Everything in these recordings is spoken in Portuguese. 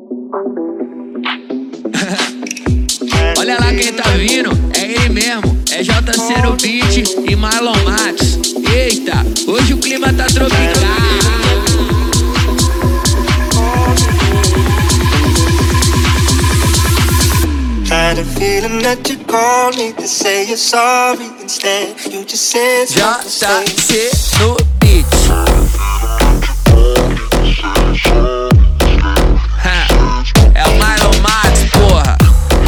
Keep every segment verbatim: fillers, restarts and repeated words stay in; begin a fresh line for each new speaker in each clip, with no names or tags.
Olha lá quem tá vindo, é ele mesmo, é J C no beat e Marlon Matos. Eita, hoje o clima tá tropical.
Had a feeling that you called me to say you're sorry. Instead, you just said
J C no beat. Ha, é o Marlon Matos, porra.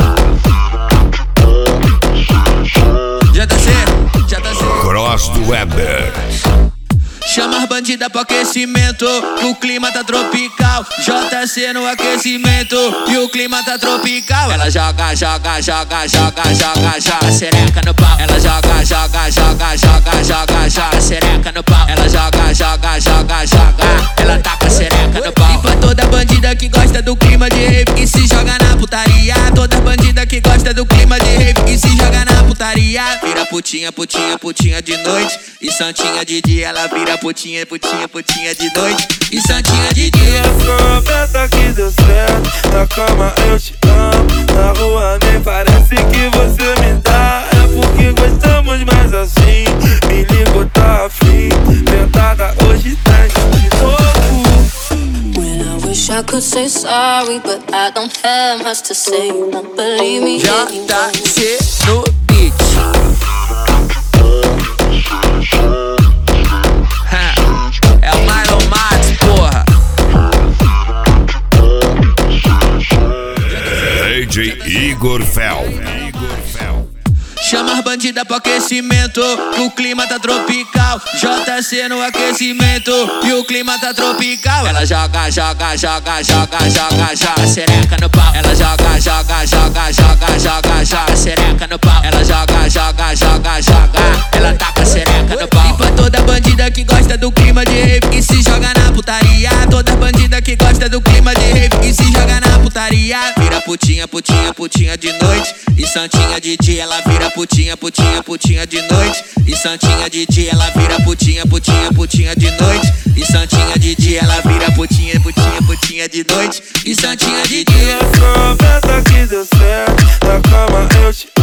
J C, J C.
Cross do Weber.
Chama as bandidas pro aquecimento, que o clima tá tropical. J C no aquecimento, e o clima tá tropical. Ela joga, joga, joga, joga, joga, joga, sereca no pau. Ela joga, joga, joga, joga, joga, joga, sereca no pau. Ela joga, joga, joga, joga, ela taca sereca no pau. E pra toda bandida que gosta do clima de rave, que se joga na putaria. Toda bandida que gosta do clima de rave, que se joga na putaria. Vira putinha, putinha, putinha de noite, e santinha de dia. Ela vira putinha, putinha, putinha de noite, e santinha de dia.
Promessa que deu certo, na cama eu te amo, na rua nem parece que você me dá. É porque gostamos mais assim, me ligo, tá afim, tentada hoje tá de novo.
When I wish I could say sorry, but I don't have much to say. You won't believe me anymore.
J C no beat. É o Marlon Matos, porra.
D J Igor Fel.
Chama as bandidas pro aquecimento, que o clima tá tropical. J C no aquecimento, e o clima tá tropical. Ela joga, joga, joga, joga, joga, joga, sereca no pau. Ela joga, joga, joga, joga, joga, joga, sereca no pau. Ela joga, joga, joga, joga, ela taca sereca no pau. E pra toda bandida que gosta do clima de rave, que se joga na putaria. Toda bandida que gosta do clima de rave, que se joga na putaria. Vira putinha, putinha, putinha de noite, e santinha de dia. Ela vira putinha, putinha, putinha de noite, e santinha de dia. Ela vira putinha, putinha, putinha de noite, e santinha de dia. Ela vira putinha, putinha, putinha de noite, e santinha de dia.
Promessa que deu certo, na cama eu te